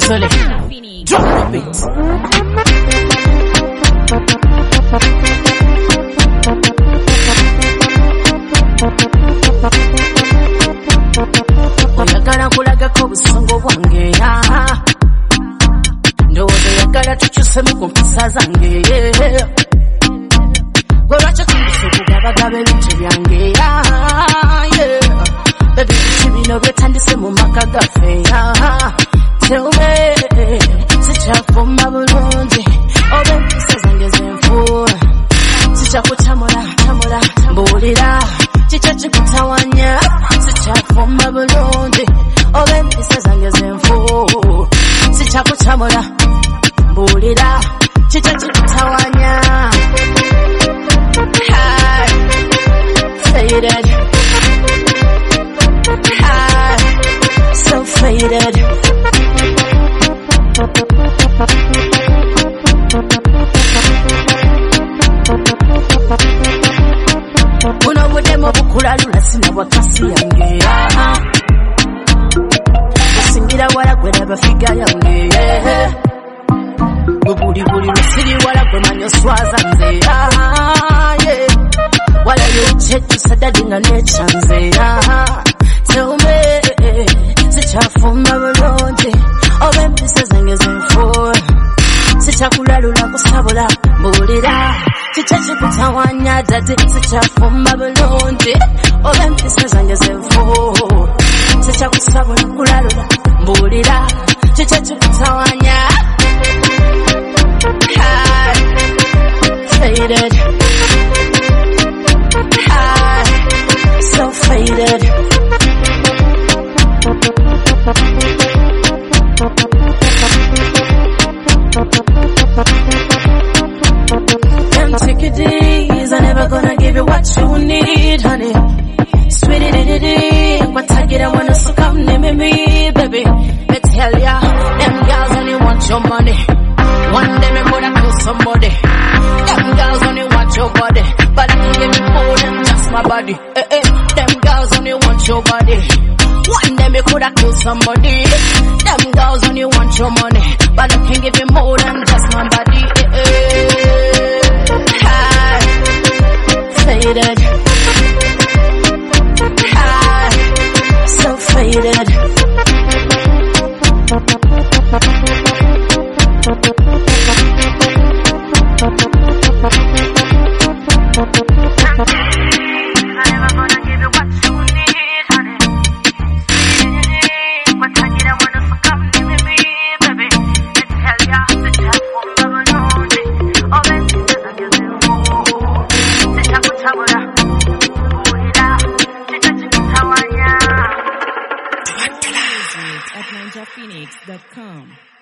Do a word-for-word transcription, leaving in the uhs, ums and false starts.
Solid. Drop the beat. Oyagala kulaga ko busungu bwange ndowooza oyagala tukyusemu ku mpisa zange gwe lwaki tundise kugabagaba ebintu byange bebi biki bino byetandise mu maka gaffe teume sikyafuma bulungi oba empisa zange zenfuula sikyakutamula tamula mbuulira kikyo kikutawanya sikyafuma bulungi oba empisa zange zenfuula sikyakutamula mbuulira kikyo kikutawanya faded so faded buno budemo bukulalula sina bwakasi yange osingira wala gwe laba figa yange buli buli lusiri wala gwe manyo swaza nze wala yochetu sadadi nga nechanze teume sikyafuma bulungi oba empisa zange zenfuula sikyakulalula kusabula mbuulira kikyo kikutawanya dadi sikyafuma bulungi oba empisa zange zenfuula sikyakusabula kulalula mbuulira kikyo kikutawanya faded so faded them take days I'm never gonna give you what you need, honey. Sweetie dee dee, what I get I wanna so come near me, baby. Me tell ya, them girls only want your money. One day me gonna kill somebody. Them girls only want your body, but I can give you more than just my body. Eh eh, them girls only want your body. One day me coulda kill somebody. Them girls only want your money, but I can give you more than just my body. Eh eh, high, faded, high, so faded. at ninja phoenix dot com